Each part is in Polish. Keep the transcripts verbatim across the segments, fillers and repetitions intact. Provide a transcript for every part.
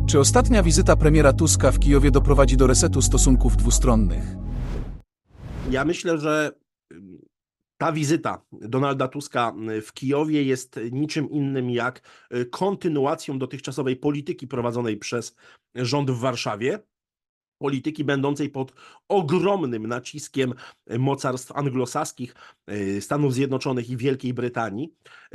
Czy ostatnia wizyta premiera Tuska w Kijowie doprowadzi do resetu stosunków dwustronnych? Ja myślę, że ta wizyta Donalda Tuska w Kijowie jest niczym innym jak kontynuacją dotychczasowej polityki prowadzonej przez rząd w Warszawie. Polityki będącej pod ogromnym naciskiem mocarstw anglosaskich, Stanów Zjednoczonych i Wielkiej Brytanii.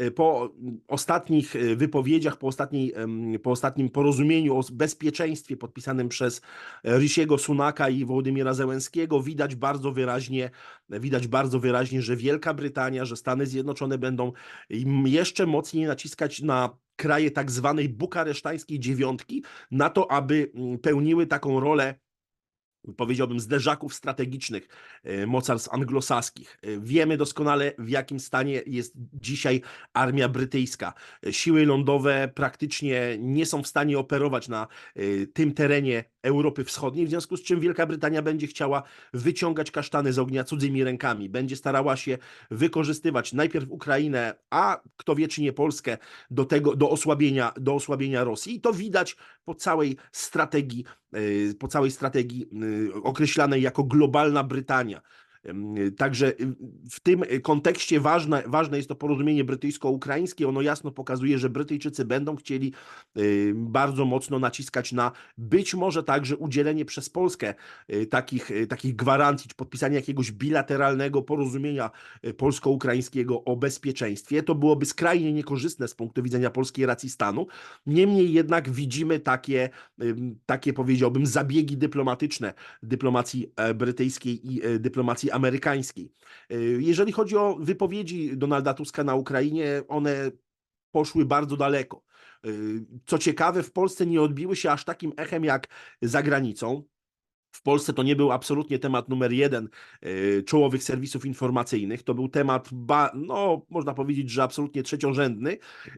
Po ostatnich wypowiedziach, po, ostatniej, po ostatnim porozumieniu o bezpieczeństwie podpisanym przez Rishiego Sunaka i Wołodymyra Zełenskiego widać bardzo wyraźnie, widać bardzo wyraźnie, że Wielka Brytania, że Stany Zjednoczone będą jeszcze mocniej naciskać na kraje tak zwanej bukaresztańskiej dziewiątki, na to, aby pełniły taką rolę, powiedziałbym, zderzaków strategicznych mocarstw anglosaskich. Wiemy doskonale, w jakim stanie jest dzisiaj armia brytyjska. Siły lądowe praktycznie nie są w stanie operować na tym terenie Europy Wschodniej, w związku z czym Wielka Brytania będzie chciała wyciągać kasztany z ognia cudzymi rękami. Będzie starała się wykorzystywać najpierw Ukrainę, a kto wie, czy nie Polskę, do tego, do osłabienia, do osłabienia Rosji. I to widać po całej strategii, po całej strategii określanej jako globalna Brytania. Także w tym kontekście ważne, ważne jest to porozumienie brytyjsko-ukraińskie. Ono jasno pokazuje, że Brytyjczycy będą chcieli bardzo mocno naciskać na być może także udzielenie przez Polskę takich, takich gwarancji, czy podpisanie jakiegoś bilateralnego porozumienia polsko-ukraińskiego o bezpieczeństwie. To byłoby skrajnie niekorzystne z punktu widzenia polskiej racji stanu. Niemniej jednak widzimy takie, takie powiedziałbym, zabiegi dyplomatyczne dyplomacji brytyjskiej i dyplomacji amerykańskiej. Jeżeli chodzi o wypowiedzi Donalda Tuska na Ukrainie, one poszły bardzo daleko. Co ciekawe, w Polsce nie odbiły się aż takim echem jak za granicą. W Polsce to nie był absolutnie temat numer jeden czołowych serwisów informacyjnych. To był temat, ba, no, można powiedzieć, że absolutnie trzeciorzędny.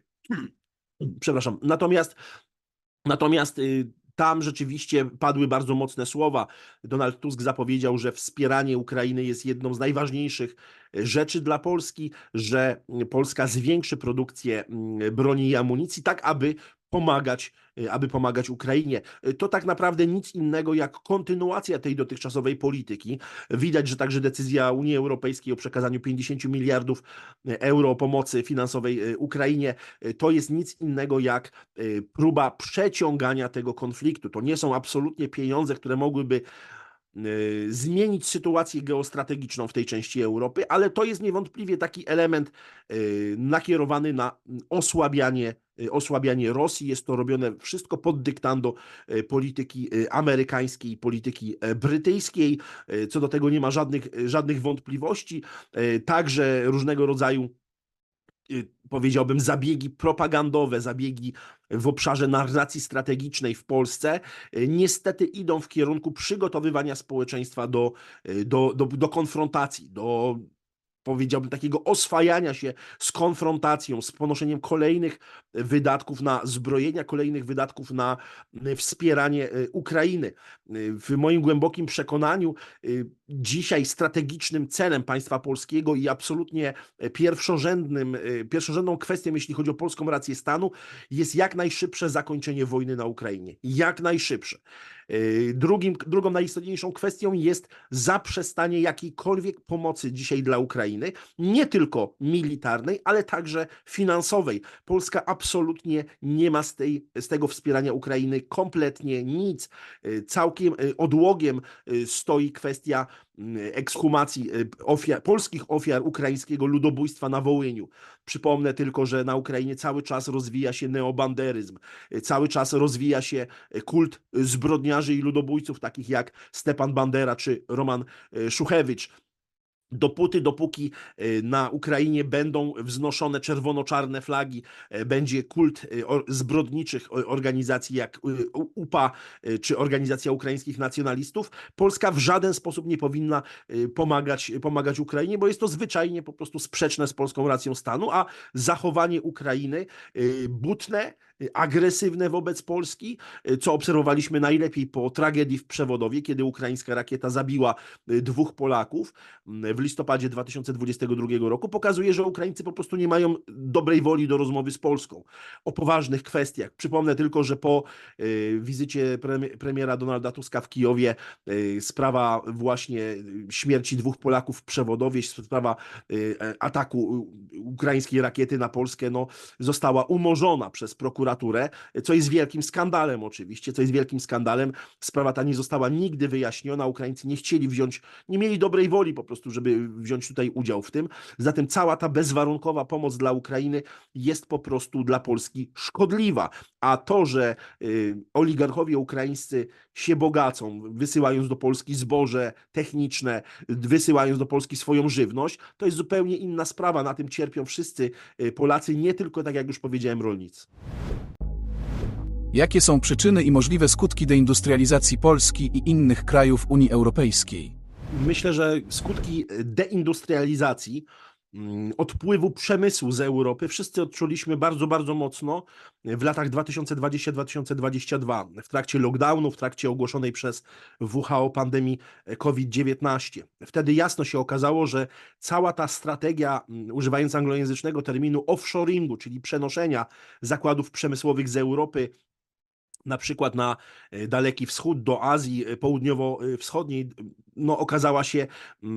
Przepraszam. Natomiast, natomiast tam rzeczywiście padły bardzo mocne słowa. Donald Tusk zapowiedział, że wspieranie Ukrainy jest jedną z najważniejszych rzeczy dla Polski, że Polska zwiększy produkcję broni i amunicji, tak aby pomagać, aby pomagać Ukrainie. To tak naprawdę nic innego jak kontynuacja tej dotychczasowej polityki. Widać, że także decyzja Unii Europejskiej o przekazaniu pięćdziesięciu miliardów euro pomocy finansowej Ukrainie to jest nic innego jak próba przeciągania tego konfliktu. To nie są absolutnie pieniądze, które mogłyby zmienić sytuację geostrategiczną w tej części Europy, ale to jest niewątpliwie taki element nakierowany na osłabianie, osłabianie Rosji. Jest to robione wszystko pod dyktando polityki amerykańskiej, polityki brytyjskiej. Co do tego nie ma żadnych, żadnych wątpliwości. Także różnego rodzaju, powiedziałbym, zabiegi propagandowe, zabiegi w obszarze narracji strategicznej w Polsce niestety idą w kierunku przygotowywania społeczeństwa do, do, do, do konfrontacji, do, powiedziałbym, takiego oswajania się z konfrontacją, z ponoszeniem kolejnych wydatków na zbrojenia, kolejnych wydatków na wspieranie Ukrainy. W moim głębokim przekonaniu dzisiaj strategicznym celem państwa polskiego i absolutnie pierwszorzędnym, pierwszorzędną kwestią, jeśli chodzi o polską rację stanu, jest jak najszybsze zakończenie wojny na Ukrainie. Jak najszybsze. Drugim, drugą najistotniejszą kwestią jest zaprzestanie jakiejkolwiek pomocy dzisiaj dla Ukrainy, nie tylko militarnej, ale także finansowej. Polska absolutnie nie ma z, tej, z tego wspierania Ukrainy kompletnie nic. Całkiem odłogiem stoi kwestia ekshumacji ofiar, polskich ofiar ukraińskiego ludobójstwa na Wołyniu. Przypomnę tylko, że na Ukrainie cały czas rozwija się neobanderyzm, cały czas rozwija się kult zbrodniarzy i ludobójców, takich jak Stepan Bandera czy Roman Szuchewicz. Dopóty, dopóki na Ukrainie będą wznoszone czerwono-czarne flagi, będzie kult zbrodniczych organizacji jak U P A czy Organizacja Ukraińskich Nacjonalistów, Polska w żaden sposób nie powinna pomagać, pomagać Ukrainie, bo jest to zwyczajnie po prostu sprzeczne z polską racją stanu, a zachowanie Ukrainy butne agresywne wobec Polski, co obserwowaliśmy najlepiej po tragedii w Przewodowie, kiedy ukraińska rakieta zabiła dwóch Polaków w listopadzie dwa tysiące dwudziestego drugiego roku, pokazuje, że Ukraińcy po prostu nie mają dobrej woli do rozmowy z Polską o poważnych kwestiach. Przypomnę tylko, że po wizycie premiera Donalda Tuska w Kijowie sprawa właśnie śmierci dwóch Polaków w Przewodowie, sprawa ataku ukraińskiej rakiety na Polskę, no, została umorzona przez prokuraturę, co jest wielkim skandalem oczywiście, co jest wielkim skandalem. Sprawa ta nie została nigdy wyjaśniona. Ukraińcy nie chcieli wziąć, nie mieli dobrej woli po prostu, żeby wziąć tutaj udział w tym. Zatem cała ta bezwarunkowa pomoc dla Ukrainy jest po prostu dla Polski szkodliwa. A to, że y, oligarchowie ukraińscy się bogacą, wysyłając do Polski zboże techniczne, wysyłając do Polski swoją żywność, to jest zupełnie inna sprawa. Na tym cierpią wszyscy Polacy, nie tylko, tak jak już powiedziałem, rolnicy. Jakie są przyczyny i możliwe skutki deindustrializacji Polski i innych krajów Unii Europejskiej? Myślę, że skutki deindustrializacji, odpływu przemysłu z Europy wszyscy odczuliśmy bardzo, bardzo mocno w latach dwa tysiące dwudziestym do dwa tysiące dwudziestego drugiego, w trakcie lockdownu, w trakcie ogłoszonej przez W H O pandemii COVID dziewiętnaście. Wtedy jasno się okazało, że cała ta strategia, używając anglojęzycznego terminu offshoringu, czyli przenoszenia zakładów przemysłowych z Europy na przykład na Daleki Wschód, do Azji Południowo-Wschodniej, no, okazała się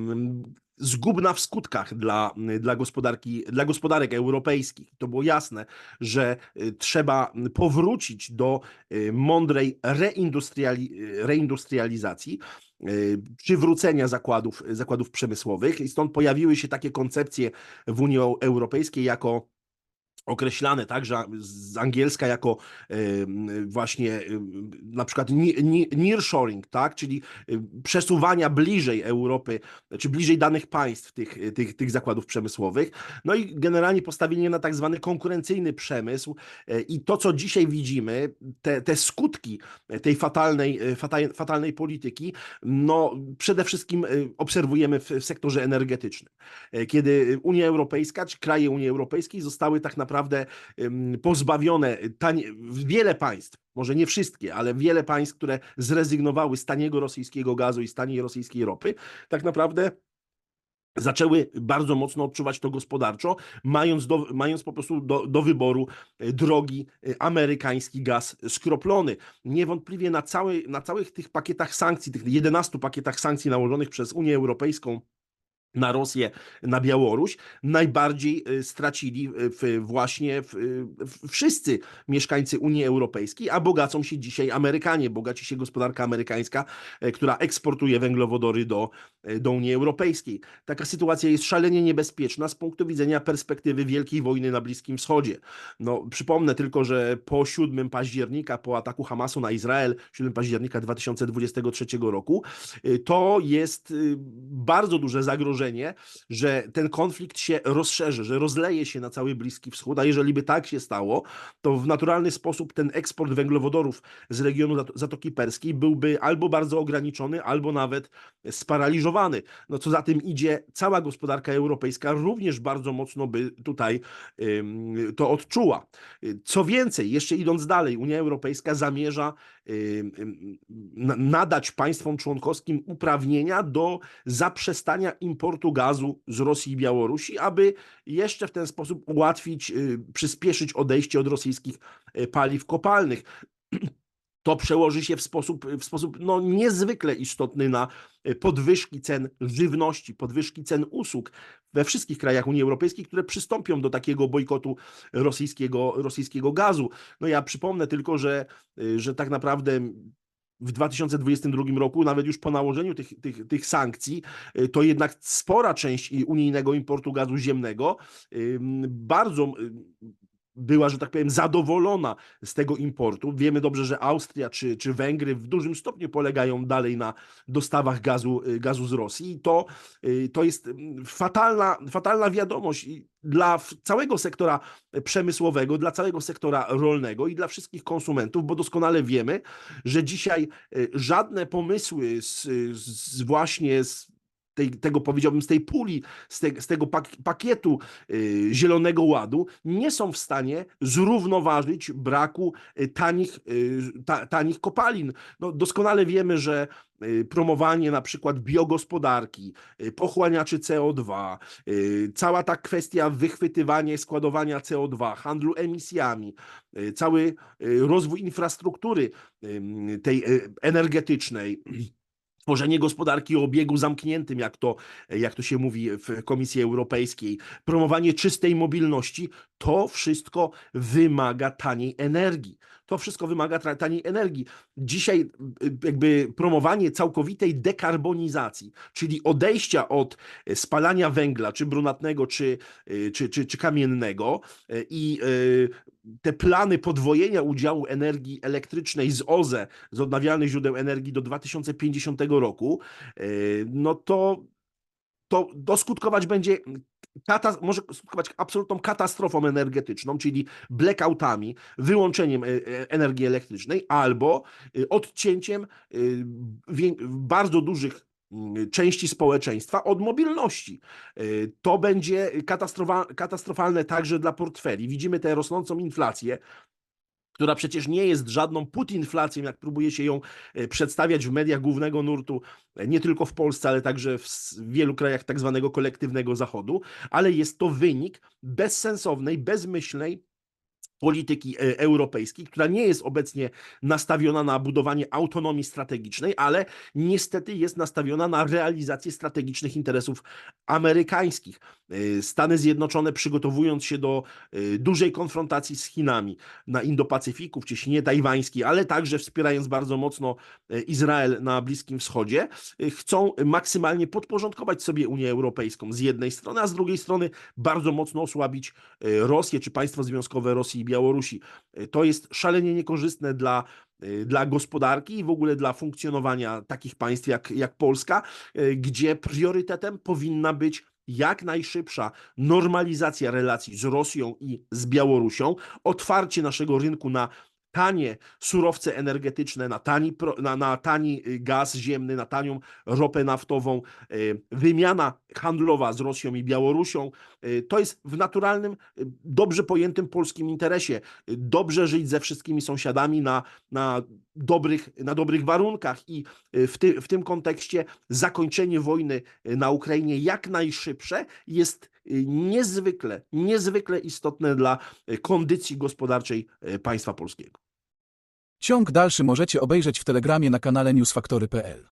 zgubna w skutkach dla, dla, gospodarki, dla gospodarek europejskich. To było jasne, że trzeba powrócić do mądrej reindustriali, reindustrializacji, przywrócenia zakładów, zakładów przemysłowych i stąd pojawiły się takie koncepcje w Unii Europejskiej jako określane także z angielska jako właśnie na przykład nearshoring, tak? Czyli przesuwania bliżej Europy, czy bliżej danych państw tych, tych, tych zakładów przemysłowych. No i generalnie postawienie na tak zwany konkurencyjny przemysł i to, co dzisiaj widzimy, te, te skutki tej fatalnej, fatalnej polityki, no przede wszystkim obserwujemy w, w sektorze energetycznym. Kiedy Unia Europejska, czy kraje Unii Europejskiej zostały tak naprawdę naprawdę pozbawione, tanie, wiele państw, może nie wszystkie, ale wiele państw, które zrezygnowały z taniego rosyjskiego gazu i z taniej rosyjskiej ropy, tak naprawdę zaczęły bardzo mocno odczuwać to gospodarczo, mając, do, mając po prostu do, do wyboru drogi amerykański gaz skroplony. Niewątpliwie na, cały, na całych tych pakietach sankcji, tych jedenastu pakietach sankcji nałożonych przez Unię Europejską na Rosję, na Białoruś, najbardziej stracili w, właśnie w, w, wszyscy mieszkańcy Unii Europejskiej, a bogacą się dzisiaj Amerykanie, bogaci się gospodarka amerykańska, która eksportuje węglowodory do, do Unii Europejskiej. Taka sytuacja jest szalenie niebezpieczna z punktu widzenia perspektywy wielkiej wojny na Bliskim Wschodzie. No, przypomnę tylko, że po siódmego października, po ataku Hamasu na Izrael, siódmego października dwa tysiące dwudziestego trzeciego roku, to jest bardzo duże zagrożenie, że ten konflikt się rozszerzy, że rozleje się na cały Bliski Wschód, a jeżeli by tak się stało, to w naturalny sposób ten eksport węglowodorów z regionu Zatoki Perskiej byłby albo bardzo ograniczony, albo nawet sparaliżowany. No co za tym idzie, cała gospodarka europejska również bardzo mocno by tutaj ym, to odczuła. Co więcej, jeszcze idąc dalej, Unia Europejska zamierza ym, ym, nadać państwom członkowskim uprawnienia do zaprzestania importu gazu z Rosji i Białorusi, aby jeszcze w ten sposób ułatwić, przyspieszyć odejście od rosyjskich paliw kopalnych. To przełoży się w sposób, w sposób no, niezwykle istotny na podwyżki cen żywności, podwyżki cen usług we wszystkich krajach Unii Europejskiej, które przystąpią do takiego bojkotu rosyjskiego, rosyjskiego gazu. No ja przypomnę tylko, że, że tak naprawdę w dwa tysiące dwudziestym drugim roku, nawet już po nałożeniu tych, tych, tych sankcji, to jednak spora część unijnego importu gazu ziemnego bardzo była, że tak powiem, zadowolona z tego importu. Wiemy dobrze, że Austria czy, czy Węgry w dużym stopniu polegają dalej na dostawach gazu, gazu z Rosji. I to, to jest fatalna, fatalna wiadomość dla całego sektora przemysłowego, dla całego sektora rolnego i dla wszystkich konsumentów, bo doskonale wiemy, że dzisiaj żadne pomysły z, z właśnie z tej, tego, powiedziałbym, z tej puli, z, te, z tego pak, pakietu y, Zielonego Ładu, nie są w stanie zrównoważyć braku y, tanich, y, ta, tanich kopalin. No, doskonale wiemy, że y, promowanie na przykład biogospodarki, y, pochłaniaczy C O dwa, y, cała ta kwestia wychwytywania i składowania C O dwa, handlu emisjami, y, cały y, rozwój infrastruktury y, tej y, energetycznej, tworzenie gospodarki o obiegu zamkniętym, jak to, jak to się mówi w Komisji Europejskiej, promowanie czystej mobilności, to wszystko wymaga taniej energii. To wszystko wymaga taniej energii. Dzisiaj jakby promowanie całkowitej dekarbonizacji, czyli odejścia od spalania węgla, czy brunatnego, czy, czy, czy, czy kamiennego i te plany podwojenia udziału energii elektrycznej z O Z E, z odnawialnych źródeł energii do dwa tysiące pięćdziesiątego roku, no to, to, to skutkować będzie, kata, może skutkować absolutną katastrofą energetyczną, czyli blackoutami, wyłączeniem energii elektrycznej albo odcięciem bardzo dużych części społeczeństwa od mobilności. To będzie katastrofa, katastrofalne także dla portfeli. Widzimy tę rosnącą inflację, która przecież nie jest żadną putinflacją, jak próbuje się ją przedstawiać w mediach głównego nurtu, nie tylko w Polsce, ale także w wielu krajach tak zwanego kolektywnego Zachodu, ale jest to wynik bezsensownej, bezmyślnej polityki europejskiej, która nie jest obecnie nastawiona na budowanie autonomii strategicznej, ale niestety jest nastawiona na realizację strategicznych interesów amerykańskich. Stany Zjednoczone, przygotowując się do dużej konfrontacji z Chinami na Indo-Pacyfiku, w cieśninie tajwańskiej, ale także wspierając bardzo mocno Izrael na Bliskim Wschodzie, chcą maksymalnie podporządkować sobie Unię Europejską z jednej strony, a z drugiej strony bardzo mocno osłabić Rosję czy państwo związkowe Rosji i Białorusi. To jest szalenie niekorzystne dla, dla gospodarki i w ogóle dla funkcjonowania takich państw jak, jak Polska, gdzie priorytetem powinna być jak najszybsza normalizacja relacji z Rosją i z Białorusią, otwarcie naszego rynku na tanie surowce energetyczne, na tani, na, na tani gaz ziemny, na tanią ropę naftową, wymiana handlowa z Rosją i Białorusią. To jest w naturalnym, dobrze pojętym polskim interesie. Dobrze żyć ze wszystkimi sąsiadami na, na, dobrych, na dobrych warunkach i w, ty, w tym kontekście zakończenie wojny na Ukrainie jak najszybsze jest niezwykle, niezwykle istotne dla kondycji gospodarczej państwa polskiego. Ciąg dalszy możecie obejrzeć w Telegramie na kanale newsfaktory kropka p l.